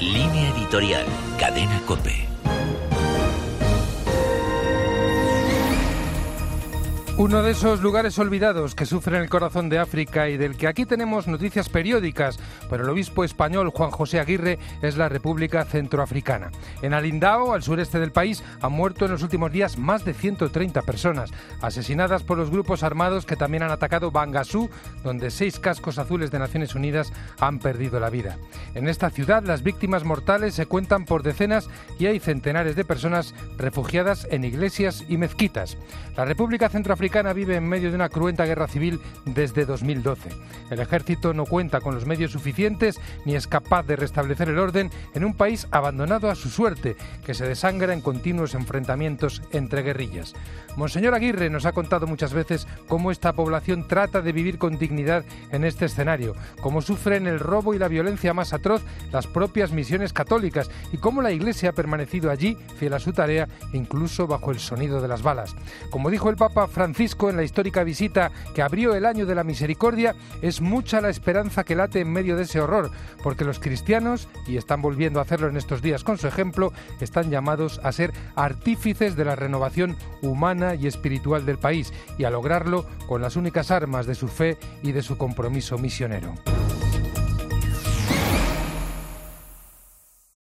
Línea editorial, Cadena COPE. Uno de esos lugares olvidados que sufren el corazón de África y del que aquí tenemos noticias periódicas, pero el obispo español Juan José Aguirre es la República Centroafricana. En Alindao, al sureste del país, han muerto en los últimos días más de 130 personas, asesinadas por los grupos armados que también han atacado Bangassou, donde 6 cascos azules de Naciones Unidas han perdido la vida. En esta ciudad, las víctimas mortales se cuentan por decenas y hay centenares de personas refugiadas en iglesias y mezquitas. La República Centroafricana vive en medio de una cruenta guerra civil desde 2012. El ejército no cuenta con los medios suficientes ni es capaz de restablecer el orden en un país abandonado a su suerte, que se desangra en continuos enfrentamientos entre guerrillas. Monseñor Aguirre nos ha contado muchas veces cómo esta población trata de vivir con dignidad en este escenario, cómo sufren el robo y la violencia más atroz las propias misiones católicas y cómo la Iglesia ha permanecido allí, fiel a su tarea, incluso bajo el sonido de las balas. Como dijo el Papa Francisco en la histórica visita que abrió el año de la misericordia, es mucha la esperanza que late en medio de ese horror, porque los cristianos, y están volviendo a hacerlo en estos días con su ejemplo, están llamados a ser artífices de la renovación humana y espiritual del país y a lograrlo con las únicas armas de su fe y de su compromiso misionero.